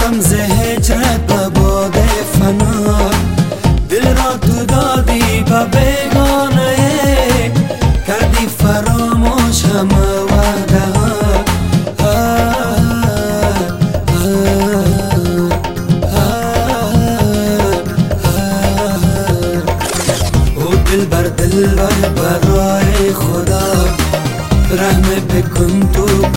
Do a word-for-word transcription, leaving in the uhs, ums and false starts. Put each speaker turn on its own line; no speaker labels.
رمز هجرت به باد فنا، دل را تو دادی به بیگانه، کردی فراموش همه وعده ها. او دل بر دل بر برای خدا، رحم بکن تو